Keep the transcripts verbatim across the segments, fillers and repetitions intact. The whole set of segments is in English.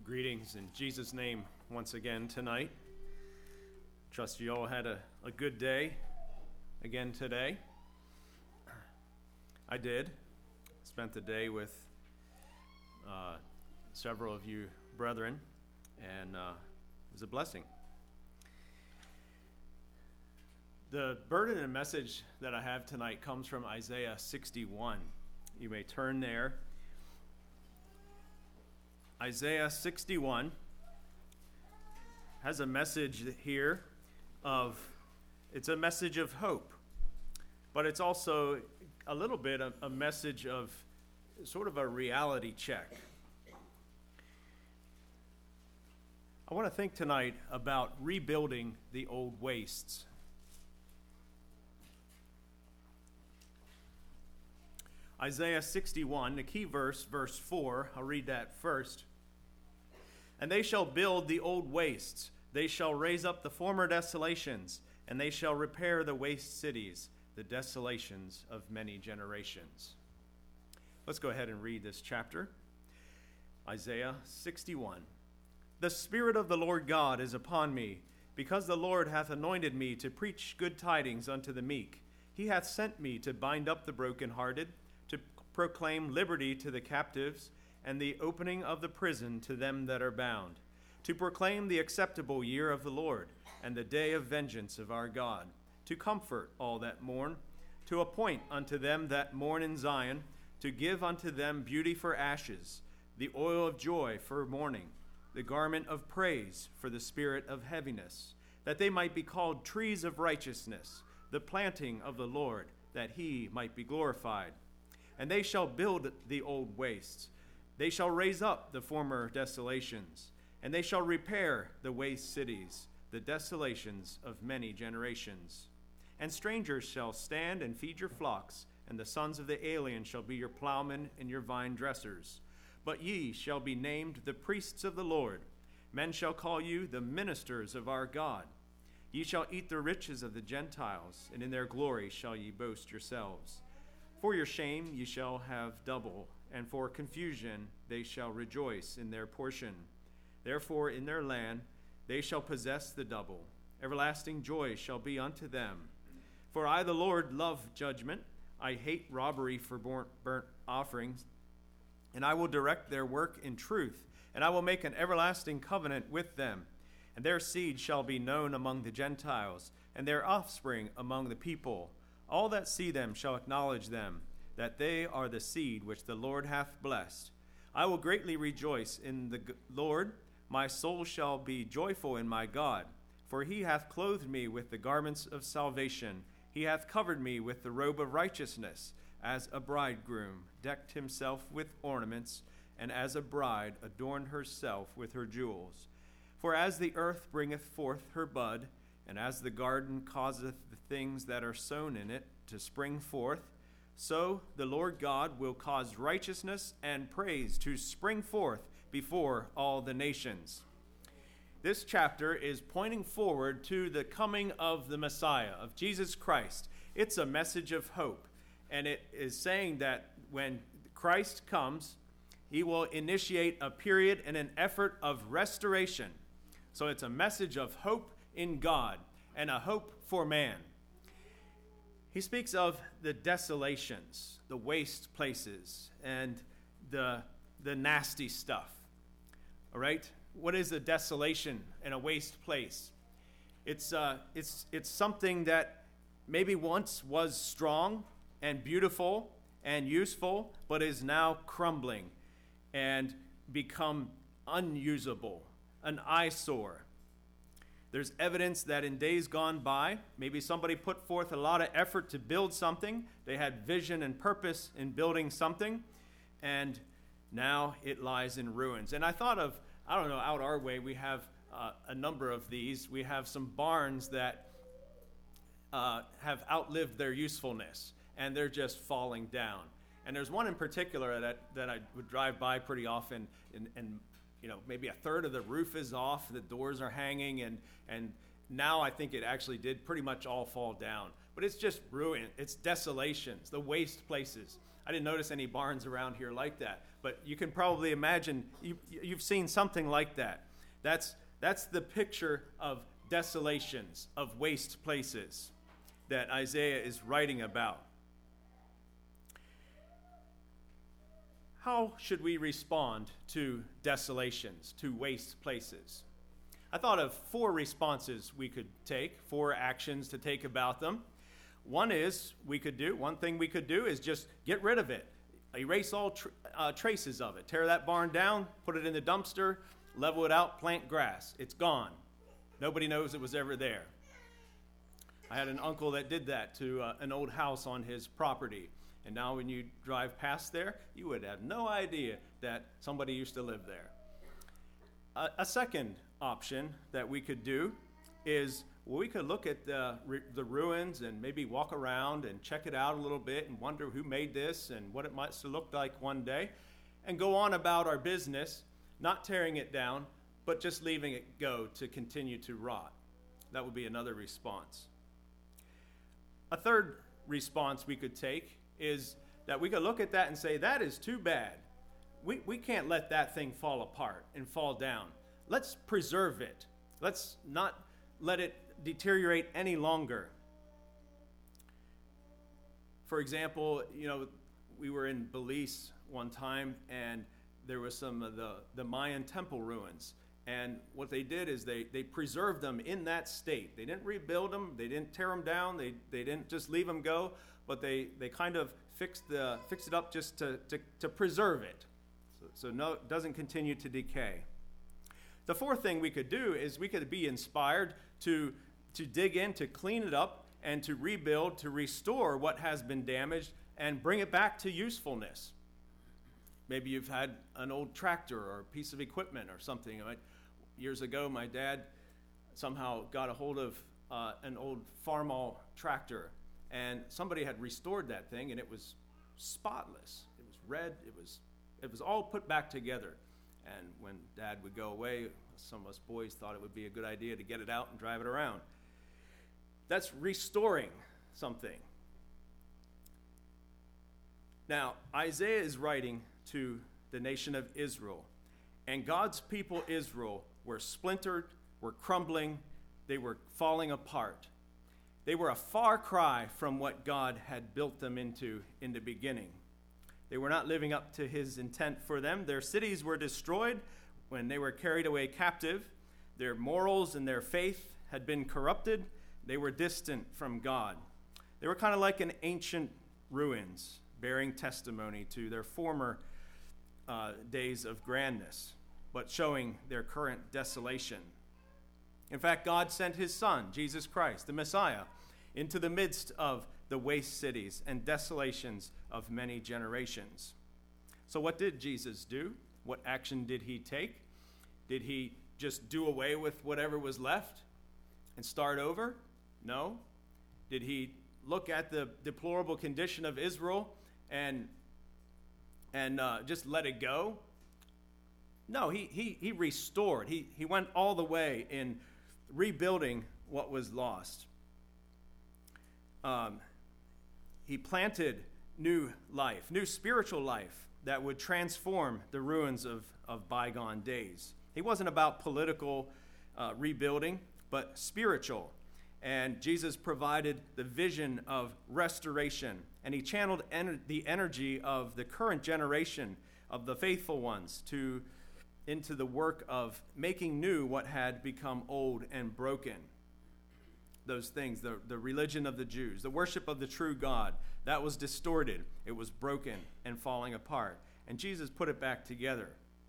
Greetings in Jesus' name once again tonight. Trust you all had a, a good day again today. I did. Spent the day with uh, several of you brethren, and uh, it was a blessing. The burden and message that I have tonight comes from Isaiah sixty-one. You may turn there. Isaiah sixty-one has a message here of, it's a message of hope, but it's also a little bit of a message of sort of a reality check. I want to think tonight about rebuilding the old wastes. Isaiah sixty-one, the key verse, verse four, I'll read that first. And they shall build the old wastes, they shall raise up the former desolations, and they shall repair the waste cities, the desolations of many generations. Let's go ahead and read this chapter. Isaiah sixty-one. The Spirit of the Lord God is upon me, because the Lord hath anointed me to preach good tidings unto the meek. He hath sent me to bind up the brokenhearted, to proclaim liberty to the captives, and the opening of the prison to them that are bound, to proclaim the acceptable year of the Lord, and the day of vengeance of our God, to comfort all that mourn, to appoint unto them that mourn in Zion, to give unto them beauty for ashes, the oil of joy for mourning, the garment of praise for the spirit of heaviness, that they might be called trees of righteousness, the planting of the Lord, that he might be glorified. And they shall build the old wastes. They shall raise up the former desolations. And they shall repair the waste cities, the desolations of many generations. And strangers shall stand and feed your flocks, and the sons of the alien shall be your plowmen and your vine dressers. But ye shall be named the priests of the Lord. Men shall call you the ministers of our God. Ye shall eat the riches of the Gentiles, and in their glory shall ye boast yourselves. For your shame ye shall have double, and for confusion they shall rejoice in their portion. Therefore in their land they shall possess the double. Everlasting joy shall be unto them. For I the Lord love judgment. I hate robbery for burnt offerings. And I will direct their work in truth, and I will make an everlasting covenant with them. And their seed shall be known among the Gentiles, and their offspring among the people. All that see them shall acknowledge them, that they are the seed which the Lord hath blessed. I will greatly rejoice in the Lord. My soul shall be joyful in my God. For he hath clothed me with the garments of salvation. He hath covered me with the robe of righteousness, as a bridegroom decked himself with ornaments, and as a bride adorned herself with her jewels. For as the earth bringeth forth her bud, and as the garden causeth the things that are sown in it to spring forth, so the Lord God will cause righteousness and praise to spring forth before all the nations. This chapter is pointing forward to the coming of the Messiah, of Jesus Christ. It's a message of hope, and it is saying that when Christ comes, he will initiate a period and an effort of restoration. So it's a message of hope in God and a hope for man. He speaks of the desolations, the waste places, and the the nasty stuff. All right? What is a desolation and a waste place? It's uh it's it's something that maybe once was strong and beautiful and useful, but is now crumbling and become unusable, an eyesore. There's evidence that in days gone by, maybe somebody put forth a lot of effort to build something. They had vision and purpose in building something, and now it lies in ruins. And I thought of, I don't know, out our way, we have uh, a number of these. We have some barns that uh, have outlived their usefulness, and they're just falling down. And there's one in particular that, that I would drive by pretty often, and, and you know, maybe a third of the roof is off, the doors are hanging, and and now I think it actually did pretty much all fall down. But it's just ruin. It's desolations, the waste places. I didn't notice any barns around here like that. but you can probably imagine, you, you've seen something like that. That's, that's the picture of desolations, of waste places that Isaiah is writing about. How should we respond to desolations, to waste places? I thought of four responses we could take, four actions to take about them. One is we could do, one thing we could do is just get rid of it. Erase all tr- uh, traces of it. Tear that barn down, put it in the dumpster, level it out, plant grass. It's gone. Nobody knows it was ever there. I had an uncle that did that to uh, an old house on his property. And now when you drive past there, you would have no idea that somebody used to live there. Uh, a second option that we could do is well, we could look at the, the ruins and maybe walk around and check it out a little bit and wonder who made this and what it might look like one day, and go on about our business, not tearing it down, but just leaving it go to continue to rot. That would be another response. A third response we could take is that we could look at that and say, that is too bad. We, we can't let that thing fall apart and fall down. Let's preserve it. Let's not let it deteriorate any longer. For example, you know, we were in Belize one time, and there was some of the, the Mayan temple ruins. And what they did is they, they preserved them in that state. They didn't rebuild them. They didn't tear them down. They, they didn't just leave them go, but they, they kind of fixed, the, fixed it up just to, to, to preserve it. So, so no, it doesn't continue to decay. The fourth thing we could do is we could be inspired to, to dig in, to clean it up, and to rebuild, to restore what has been damaged, and bring it back to usefulness. Maybe you've had an old tractor or a piece of equipment or something. Years ago, my dad somehow got a hold of uh, an old Farmall tractor, and somebody had restored that thing, and it was spotless. It was red. It was, it was all put back together. And when Dad would go away, some of us boys thought it would be a good idea to get it out and drive it around. That's restoring something. Now, Isaiah is writing to the nation of Israel, and God's people Israel were splintered, were crumbling, they were falling apart. They were a far cry from what God had built them into in the beginning. They were not living up to his intent for them. Their cities were destroyed when they were carried away captive. Their morals and their faith had been corrupted. They were distant from God. They were kind of like an ancient ruins, bearing testimony to their former uh, days of grandness, but showing their current desolation. In fact, God sent his Son, Jesus Christ, the Messiah, into the midst of the waste cities and desolations of many generations. So what did Jesus do? What action did he take? Did he just do away with whatever was left and start over? No. Did he look at the deplorable condition of Israel and, and uh, just let it go? No, he, he, he restored. He, he went all the way in rebuilding what was lost. Um, he planted new life, new spiritual life that would transform the ruins of, of bygone days. He wasn't about political uh, rebuilding, but spiritual. And Jesus provided the vision of restoration, and he channeled en- the energy of the current generation of the faithful ones to into the work of making new what had become old and broken. Those things, the, the religion of the Jews, the worship of the true God, that was distorted. It was broken and falling apart. And Jesus put it back together.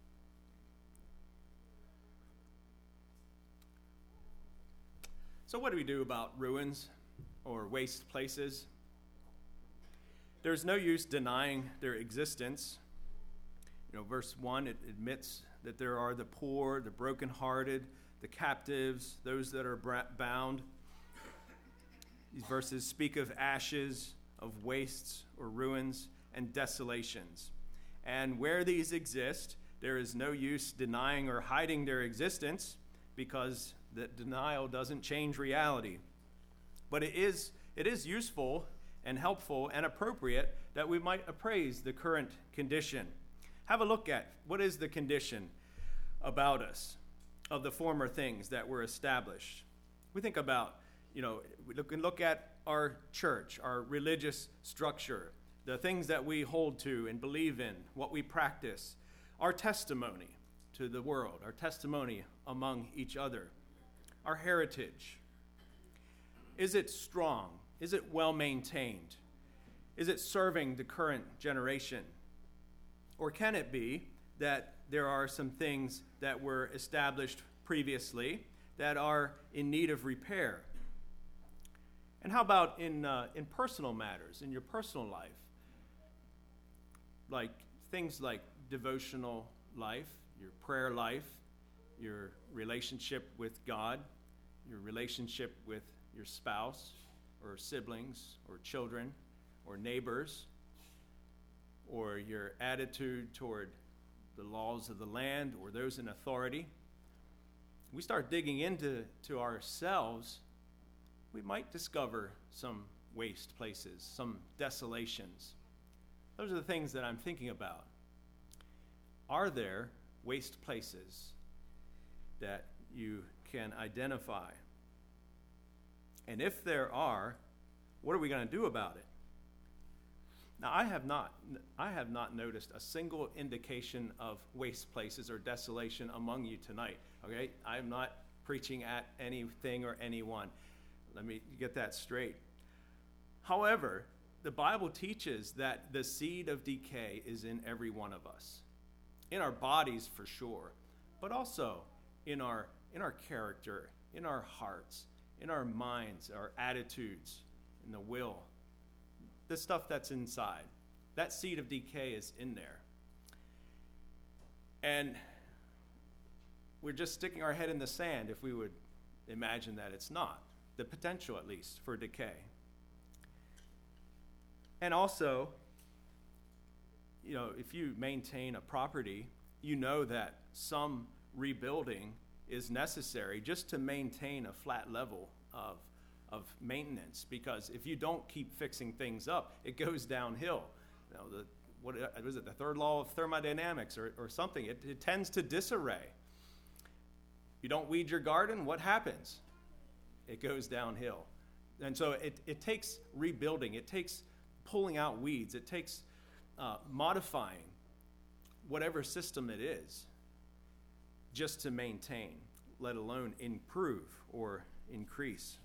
So what do we do about ruins or waste places? There's no use denying their existence. You know, verse one, it admits that there are the poor, the brokenhearted, the captives, those that are bound. These verses speak of ashes, of wastes or ruins, and desolations. And where these exist, there is no use denying or hiding their existence, because that denial doesn't change reality. But it is, it is useful and helpful and appropriate that we might appraise the current condition. have a look at what is the condition about us of the former things that were established. We think about, you know, we look, and look at our church, our religious structure, the things that we hold to and believe in, what we practice, our testimony to the world, our testimony among each other, our heritage. Is it strong? Is it well maintained? Is it serving the current generation? Or can it be that there are some things that were established previously that are in need of repair? And how about in uh, in personal matters, in your personal life? Like things like devotional life, your prayer life, your relationship with God, your relationship with your spouse or siblings or children or neighbors, or your attitude toward the laws of the land or those in authority. We start digging into to ourselves, we might discover some waste places, some desolations. Those are the things that I'm thinking about. Are there waste places that you can identify? And if there are, what are we going to do about it? Now, I have not I have not noticed a single indication of waste places or desolation among you tonight. Okay? I am not preaching at anything or anyone. Let me get that straight. However, the Bible teaches that the seed of decay is in every one of us. In our bodies for sure, but also in our in our character, in our hearts, in our minds, our attitudes, in the will. The stuff that's inside. That seed of decay is in there. And we're just sticking our head in the sand if we would imagine that it's not. The potential, at least, for decay. And also, you know, if you maintain a property, you know that some rebuilding is necessary just to maintain a flat level of of maintenance, because if you don't keep fixing things up, it goes downhill. You know, the what was it, the third law of thermodynamics or, or something? It, it tends to disarray. You don't weed your garden, what happens? It goes downhill. And so it, it takes rebuilding. It takes pulling out weeds. It takes uh, modifying whatever system it is just to maintain, let alone improve or increase.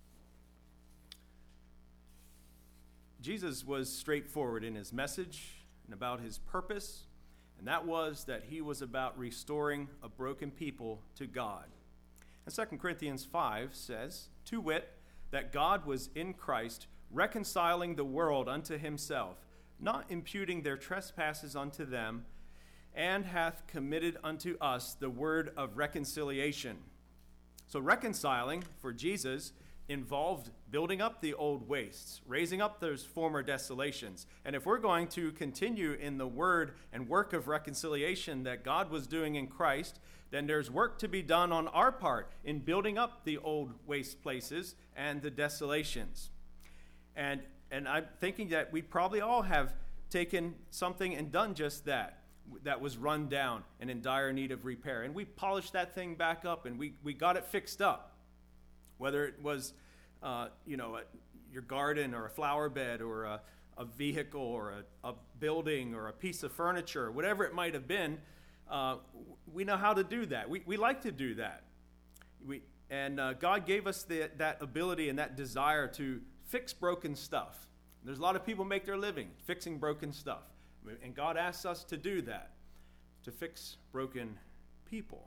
Jesus was straightforward in his message and about his purpose, and that was that he was about restoring a broken people to God. And Second Corinthians five says, to wit, that God was in Christ reconciling the world unto himself, not imputing their trespasses unto them, and hath committed unto us the word of reconciliation. So reconciling for Jesus involved building up the old wastes, raising up those former desolations. And if we're going to continue in the word and work of reconciliation that God was doing in Christ, then there's work to be done on our part in building up the old waste places and the desolations. And and I'm thinking that we probably all have taken something and done just that, that was run down and in dire need of repair. And we polished that thing back up and we, we got it fixed up. Whether it was, uh, you know, a, your garden or a flower bed or a, a vehicle or a, a building or a piece of furniture, whatever it might have been, uh, we know how to do that. We we like to do that. We and uh, God gave us the, that ability and that desire to fix broken stuff. There's a lot of people make their living fixing broken stuff, and God asks us to do that, to fix broken people.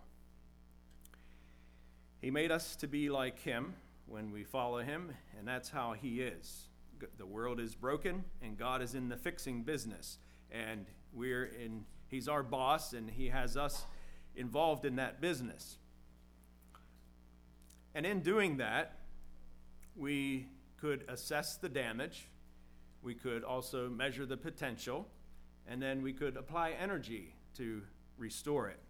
He made us to be like him when we follow him, and that's how he is. The world is broken, and God is in the fixing business. And we're in, he's our boss, and he has us involved in that business. And in doing that, we could assess the damage. We could also measure the potential, and then we could apply energy to restore it.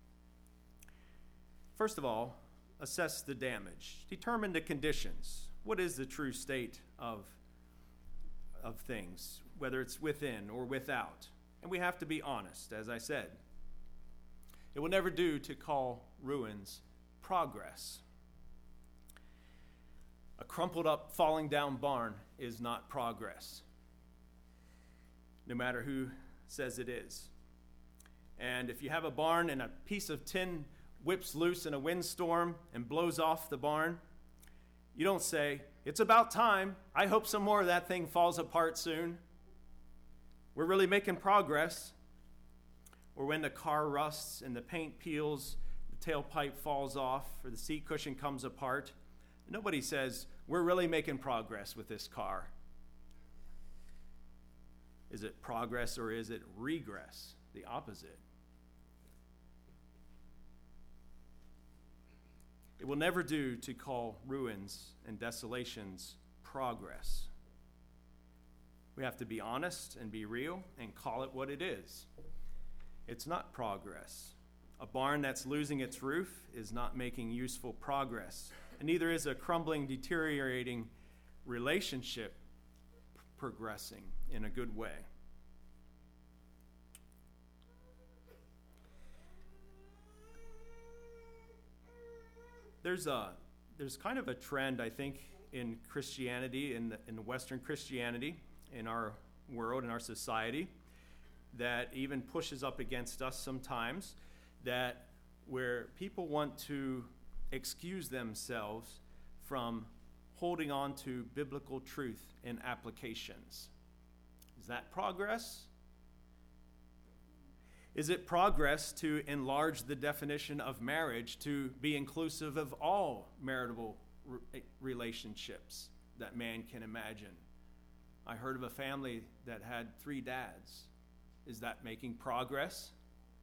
First of all, assess the damage. Determine the conditions. What is the true state of, of things, whether it's within or without? And we have to be honest, as I said. It will never do to call ruins progress. A crumpled up, falling down barn is not progress, no matter who says it is. And if you have a barn and a piece of tin whips loose in a windstorm and blows off the barn, you don't say, "It's about time. I hope some more of that thing falls apart soon." We're really making progress. Or when the car rusts and the paint peels, the tailpipe falls off, or the seat cushion comes apart, nobody says, "We're really making progress with this car." Is it progress or is it regress? The opposite. It will never do to call ruins and desolations progress. We have to be honest and be real and call it what it is. It's not progress. A barn that's losing its roof is not making useful progress, and neither is a crumbling, deteriorating relationship progressing in a good way. There's a there's kind of a trend, I think, in Christianity, in the, in Western Christianity, in our world, in our society, that even pushes up against us sometimes, that where people want to excuse themselves from holding on to biblical truth and applications. Is that progress? Is it progress to enlarge the definition of marriage to be inclusive of all marital re- relationships that man can imagine? I heard of a family that had three dads. Is that making progress?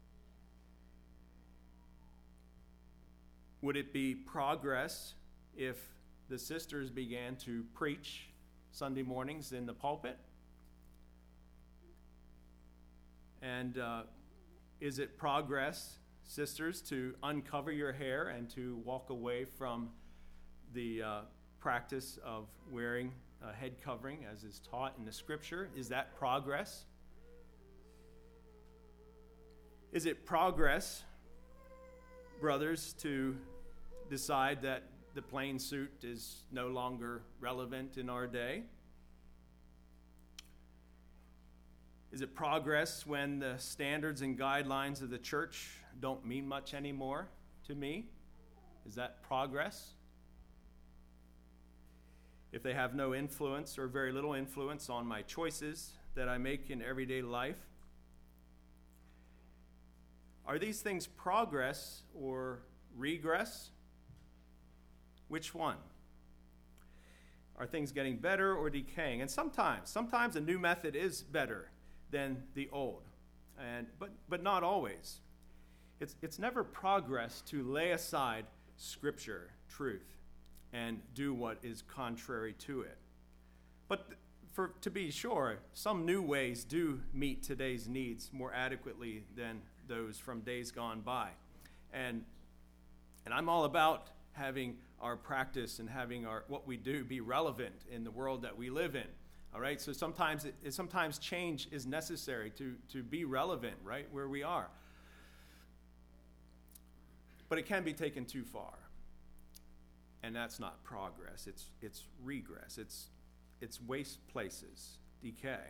Would it be progress if the sisters began to preach Sunday mornings in the pulpit? And uh, is it progress, sisters, to uncover your hair and to walk away from the uh, practice of wearing a head covering as is taught in the scripture? Is that progress? Is it progress, brothers, to decide that the plain suit is no longer relevant in our day? Is it progress when the standards and guidelines of the church don't mean much anymore to me? Is that progress? If they have no influence or very little influence on my choices that I make in everyday life, are these things progress or regress? Which one? Are things getting better or decaying? And sometimes, sometimes a new method is better than the old, and but but not always. It's it's never progress to lay aside Scripture, truth, and do what is contrary to it. But for to be sure, some new ways do meet today's needs more adequately than those from days gone by. And and I'm all about having our practice and having our what we do be relevant in the world that we live in. All right, so sometimes it, it, sometimes change is necessary to, to be relevant, right, where we are. But it can be taken too far. And that's not progress, it's it's regress, it's it's waste places, decay.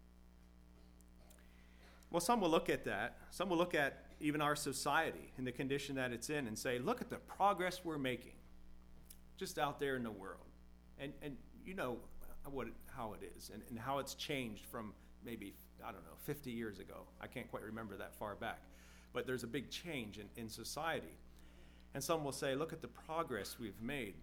Well, some will look at that. Some will look at even our society and the condition that it's in and say, look at the progress we're making just out there in the world. And and you know what it, how it is and, and how it's changed from maybe, I don't know, fifty years ago. I can't quite remember that far back. But there's a big change in, in society. And some will say, look at the progress we've made.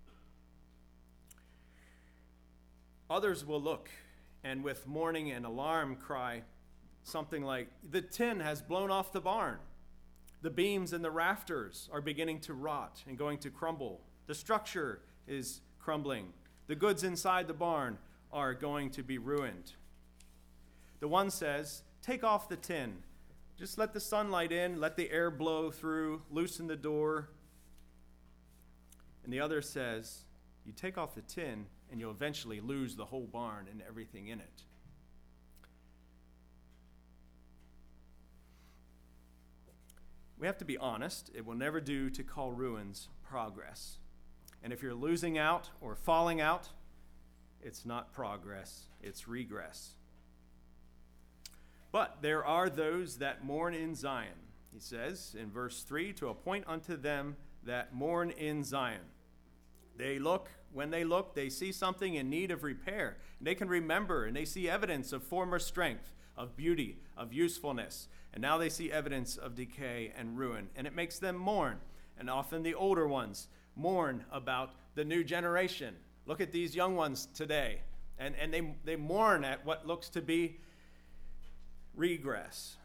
Others will look and with mourning and alarm cry something like, the tin has blown off the barn. The beams and the rafters are beginning to rot and going to crumble. The structure is crumbling. The goods inside the barn are going to be ruined. The one says, take off the tin. Just let the sunlight in, let the air blow through, loosen the door. And the other says, you take off the tin and you'll eventually lose the whole barn and everything in it. we have to be honest. It will never do to call ruins progress. And if you're losing out or falling out, it's not progress, it's regress. But there are those that mourn in Zion. He says in verse three, to appoint unto them that mourn in Zion. They look, when they look, they see something in need of repair. And they can remember, and they see evidence of former strength, of beauty, of usefulness. And now they see evidence of decay and ruin. And it makes them mourn. And often the older ones mourn about the new generation. Look at these young ones today. And, and they, they mourn at what looks to be regress.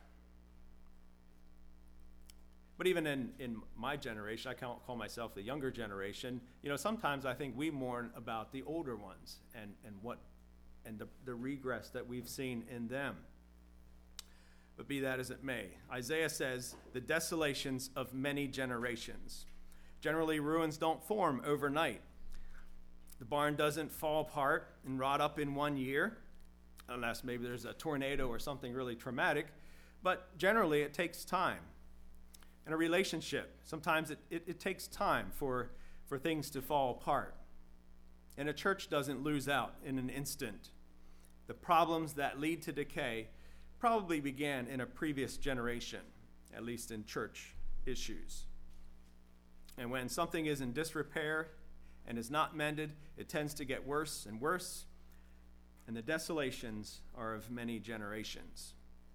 But even in, in my generation, I can't call myself the younger generation, you know, sometimes I think we mourn about the older ones and, and what and the, the regress that we've seen in them. But be that as it may, Isaiah says, the desolations of many generations. Generally, ruins don't form overnight. The barn doesn't fall apart and rot up in one year, unless maybe there's a tornado or something really traumatic. But generally, it takes time. In a relationship, sometimes it, it, it takes time for, for things to fall apart. And a church doesn't lose out in an instant. The problems that lead to decay probably began in a previous generation, at least in church issues. And when something is in disrepair and is not mended, it tends to get worse and worse, and the desolations are of many generations.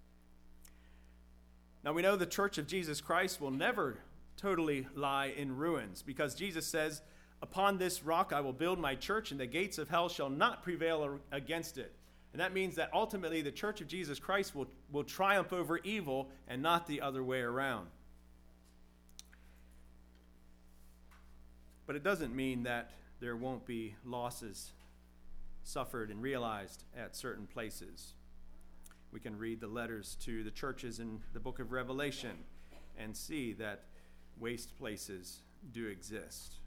Now we know the Church of Jesus Christ will never totally lie in ruins, because Jesus says, upon this rock I will build my church, and the gates of hell shall not prevail against it. And that means that ultimately the Church of Jesus Christ will, will triumph over evil and not the other way around. But it doesn't mean that there won't be losses suffered and realized at certain places. We can read the letters to the churches in the book of Revelation and see that waste places do exist.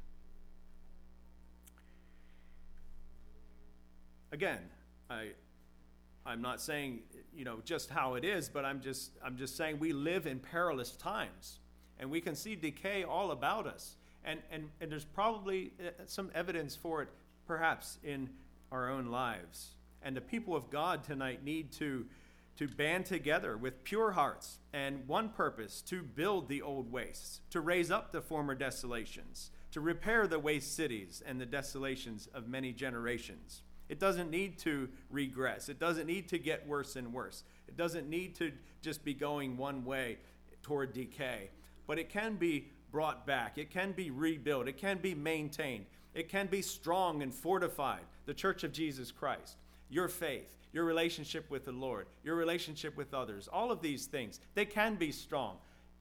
Again, I, I'm not saying, you know, just how it is, but I'm just, I'm just saying we live in perilous times, and we can see decay all about us. And, and, and there's probably some evidence for it, perhaps, in our own lives. And the people of God tonight need to to band together with pure hearts and one purpose, to build the old wastes, to raise up the former desolations, to repair the waste cities and the desolations of many generations. It doesn't need to regress. It doesn't need to get worse and worse. It doesn't need to just be going one way toward decay. But it can be brought back. It can be rebuilt. It can be maintained. It can be strong and fortified. The Church of Jesus Christ, your faith, your relationship with the Lord, your relationship with others, all of these things, they can be strong.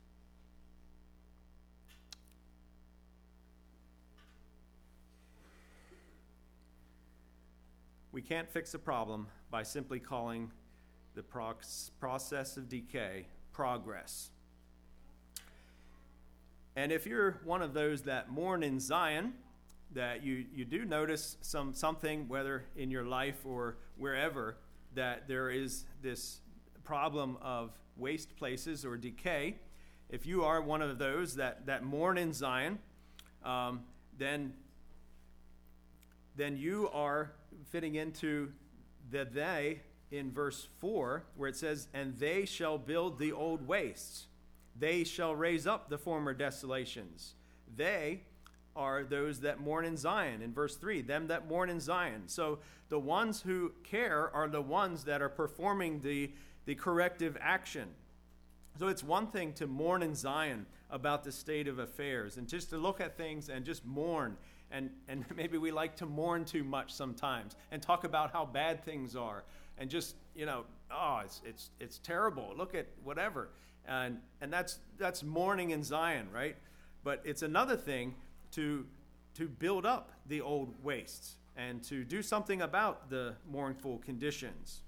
We can't fix a problem by simply calling the process of decay progress. And if you're one of those that mourn in Zion, that you, you do notice some something, whether in your life or wherever, that there is this problem of waste places or decay. If you are one of those that, that mourn in Zion, um, then, then you are fitting into the they in verse four, where it says, and they shall build the old wastes. They shall raise up the former desolations. They are those that mourn in Zion. In verse three, them that mourn in Zion. So the ones who care are the ones that are performing the, the corrective action. So it's one thing to mourn in Zion about the state of affairs and just to look at things and just mourn. And, and maybe we like to mourn too much sometimes and talk about how bad things are and just, you know, oh, it's it's it's terrible. Look at whatever. And and that's that's mourning in Zion, right? But it's another thing to to build up the old wastes and to do something about the mournful conditions.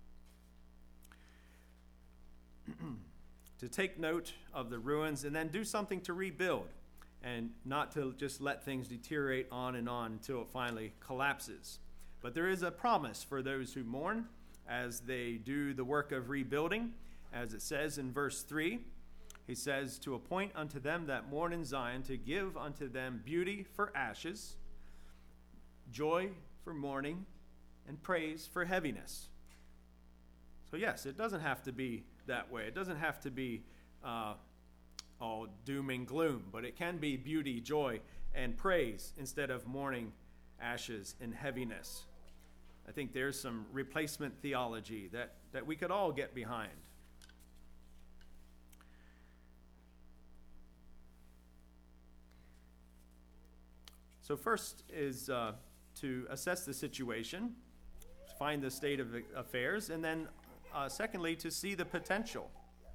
To take note of the ruins and then do something to rebuild, and not to just let things deteriorate on and on until it finally collapses. But there is a promise for those who mourn as they do the work of rebuilding, as it says in verse three, He says, to appoint unto them that mourn in Zion, to give unto them beauty for ashes, joy for mourning, and praise for heaviness. So yes, it doesn't have to be that way. It doesn't have to be uh, all doom and gloom, but it can be beauty, joy, and praise instead of mourning, ashes, and heaviness. I think there's some replacement theology that, that we could all get behind. So first is uh, to assess the situation, find the state of affairs, and then uh, secondly, to see the potential.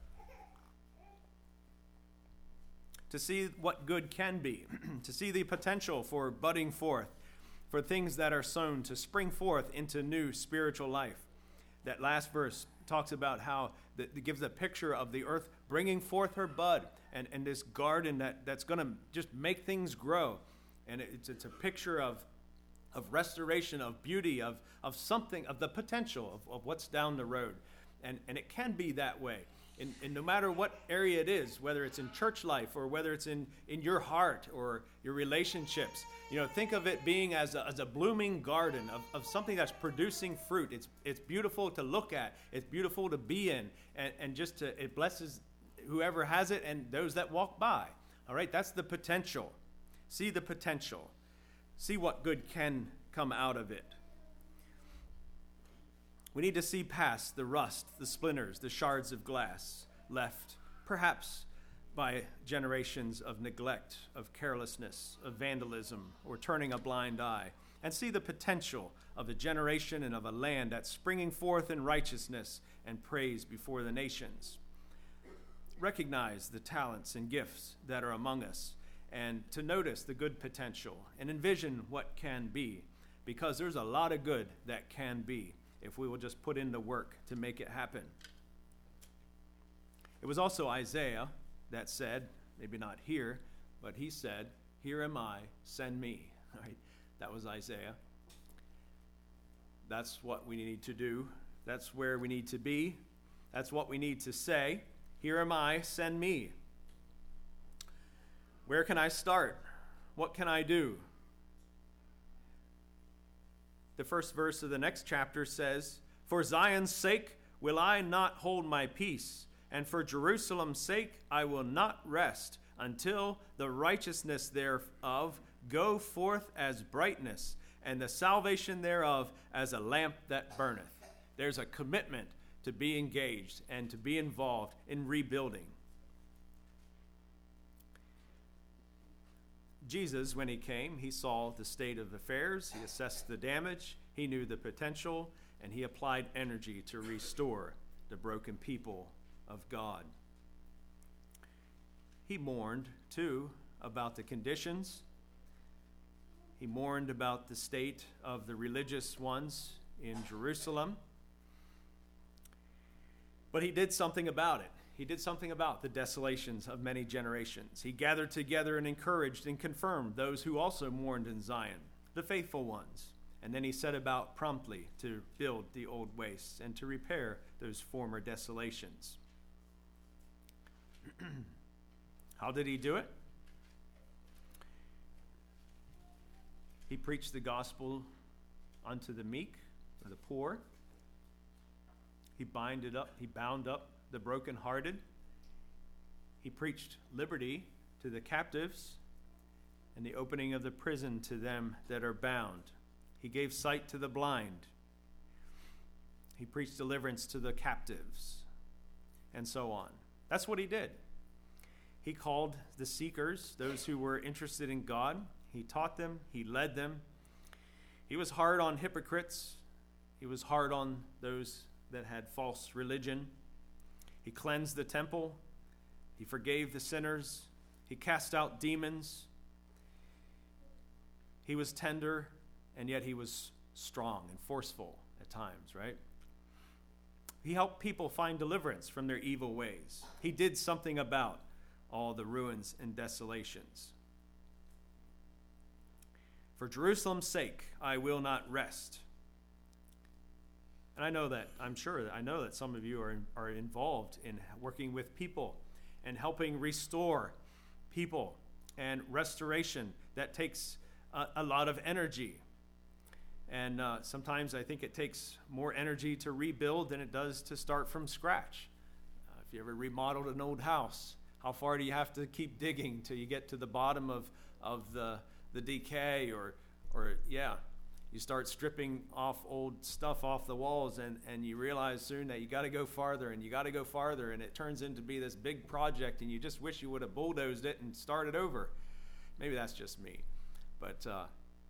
To see what good can be, to see the potential for budding forth, for things that are sown to spring forth into new spiritual life. That last verse talks about how the, it gives a picture of the earth bringing forth her bud, and, and this garden that, that's going to just make things grow. And it's, it's a picture of, of restoration, of beauty, of, of something, of the potential of, of what's down the road. And, and it can be that way. And, and no matter what area it is, whether it's in church life or whether it's in, in your heart or your relationships, you know, think of it being as a, as a blooming garden of, of something that's producing fruit. It's it's beautiful to look at. It's beautiful to be in. And, and just to, it blesses whoever has it and those that walk by. All right, that's the potential. See the potential. See what good can come out of it. We need to see past the rust, the splinters, the shards of glass left, perhaps by generations of neglect, of carelessness, of vandalism, or turning a blind eye, and see the potential of a generation and of a land that's springing forth in righteousness and praise before the nations. Recognize the talents and gifts that are among us, and to notice the good potential and envision what can be, because there's a lot of good that can be if we will just put in the work to make it happen. It was also Isaiah that said, maybe not here, but he said, "Here am I, send me." Right? That was Isaiah. That's what we need to do. That's where we need to be. That's what we need to say. Here am I, send me. Where can I start? What can I do? The first verse of the next chapter says, "For Zion's sake will I not hold my peace, and for Jerusalem's sake I will not rest, until the righteousness thereof go forth as brightness, and the salvation thereof as a lamp that burneth." There's a commitment to be engaged and to be involved in rebuilding. Jesus, when he came, he saw the state of affairs, he assessed the damage, he knew the potential, and he applied energy to restore the broken people of God. He mourned, too, about the conditions. He mourned about the state of the religious ones in Jerusalem. But he did something about it. He did something about the desolations of many generations. He gathered together and encouraged and confirmed those who also mourned in Zion, the faithful ones. And then he set about promptly to build the old wastes and to repair those former desolations. How did he do it? He preached the gospel unto the meek, or the poor. He binded up, he bound up the brokenhearted. He preached liberty to the captives and the opening of the prison to them that are bound. He gave sight to the blind. He preached deliverance to the captives, and so on. That's what he did. He called the seekers, those who were interested in God. He taught them. He led them. He was hard on hypocrites. He was hard on those that had false religion. He cleansed the temple. He forgave the sinners. He cast out demons. He was tender, and yet he was strong and forceful at times, right? He helped people find deliverance from their evil ways. He did something about all the ruins and desolations. For Jerusalem's sake, I will not rest. And I know that, I'm sure that I know that some of you are, are involved in working with people and helping restore people. And restoration, that takes a, a lot of energy. And uh, sometimes I think it takes more energy to rebuild than it does to start from scratch. Uh, if you ever remodeled an old house, how far do you have to keep digging till you get to the bottom of, of the, the decay? Or, or yeah, you start stripping off old stuff off the walls, and, and you realize soon that you got to go farther, and you got to go farther, and it turns into be this big project, and you just wish you would have bulldozed it and started over. Maybe that's just me. But uh,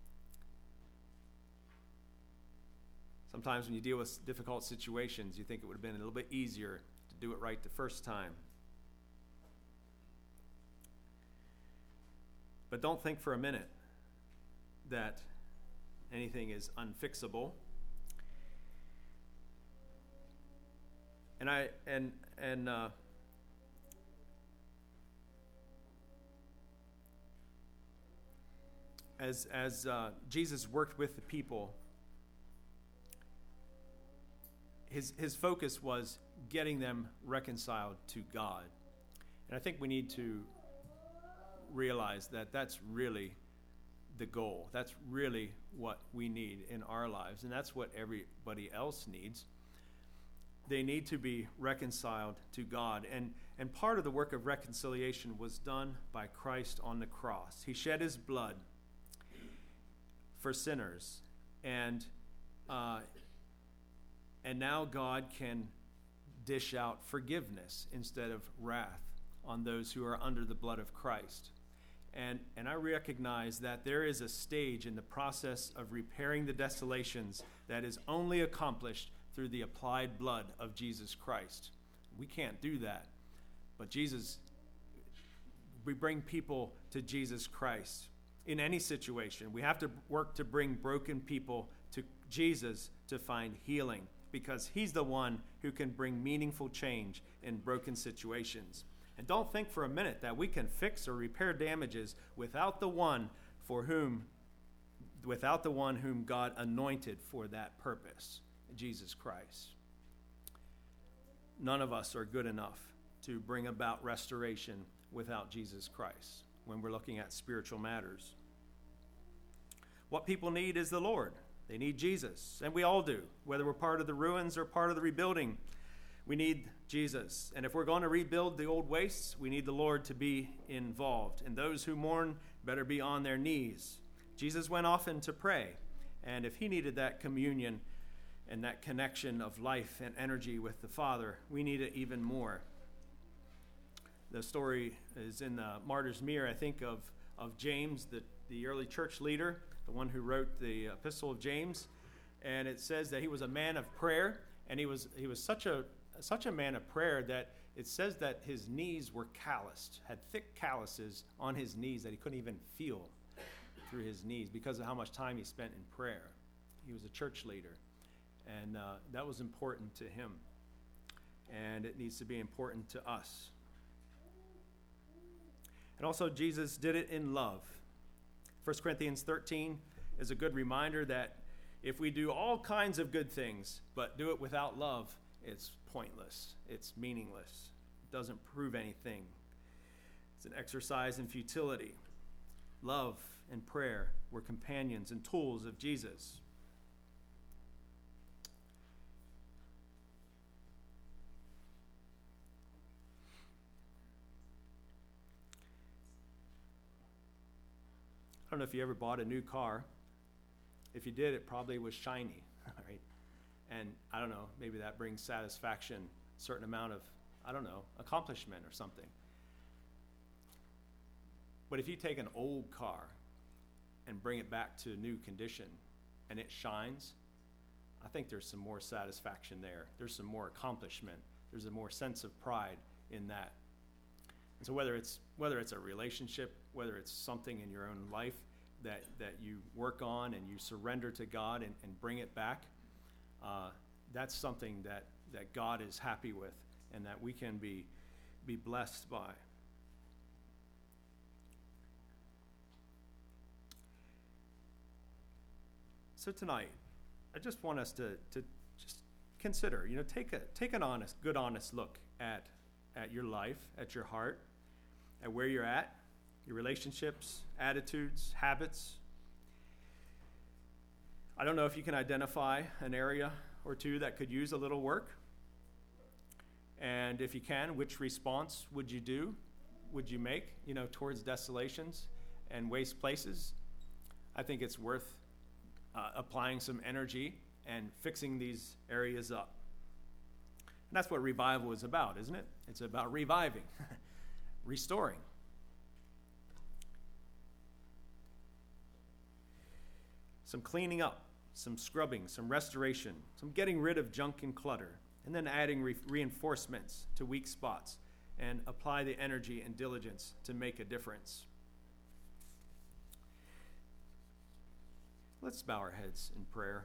sometimes when you deal with difficult situations, you think it would have been a little bit easier to do it right the first time. But don't think for a minute that anything is unfixable. And I and and uh, as as uh, Jesus worked with the people, his his focus was getting them reconciled to God. And I think we need to realize that that's really the goal. That's really what we need in our lives, and that's what everybody else needs. They need to be reconciled to God, and and part of the work of reconciliation was done by Christ on the cross. He shed his blood for sinners, and uh, and now God can dish out forgiveness instead of wrath on those who are under the blood of Christ. And, and I recognize that there is a stage in the process of repairing the desolations that is only accomplished through the applied blood of Jesus Christ. We can't do that. But Jesus, we bring people to Jesus Christ in any situation. We have to work to bring broken people to Jesus to find healing, because he's the one who can bring meaningful change in broken situations. And don't think for a minute that we can fix or repair damages without the one for whom, without the one whom God anointed for that purpose, Jesus Christ. None of us are good enough to bring about restoration without Jesus Christ when we're looking at spiritual matters. What people need is the Lord. They need Jesus, and we all do, whether we're part of the ruins or part of the rebuilding. We need Jesus. And if we're going to rebuild the old wastes, we need the Lord to be involved. And those who mourn better be on their knees. Jesus went often to pray. And if he needed that communion and that connection of life and energy with the Father, we need it even more. The story is in the Martyr's Mirror, I think, of, of James, the, the early church leader, the one who wrote the Epistle of James. And it says that he was a man of prayer, and he was he was such a such a man of prayer that it says that his knees were calloused, had thick calluses on his knees that he couldn't even feel through his knees because of how much time he spent in prayer. He was a church leader, and uh, that was important to him, and it needs to be important to us. And also, Jesus did it in love. First Corinthians thirteen is a good reminder that if we do all kinds of good things but do it without love, it's pointless. It's meaningless. It doesn't prove anything. It's an exercise in futility. Love and prayer were companions and tools of Jesus. I don't know if you ever bought a new car. If you did, it probably was shiny, right? And I don't know, maybe that brings satisfaction, a certain amount of, I don't know, accomplishment or something. But if you take an old car and bring it back to new condition and it shines, I think there's some more satisfaction there. There's some more accomplishment. There's a more sense of pride in that. And so whether it's whether it's a relationship, whether it's something in your own life that, that you work on and you surrender to God and, and bring it back, uh, that's something that, that God is happy with and that we can be, be blessed by. So tonight, I just want us to, to just consider, you know, take a take an honest, good honest look at at your life, at your heart, at where you're at, your relationships, attitudes, habits. I don't know if you can identify an area or two that could use a little work. And if you can, which response would you do, would you make, you know, towards desolations and waste places? I think it's worth uh, applying some energy and fixing these areas up. And that's what revival is about, isn't it? It's about reviving, restoring. Some cleaning up, some scrubbing, some restoration, some getting rid of junk and clutter, and then adding re- reinforcements to weak spots, and apply the energy and diligence to make a difference. Let's bow our heads in prayer.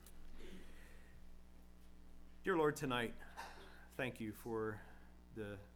Dear Lord, tonight, thank you for the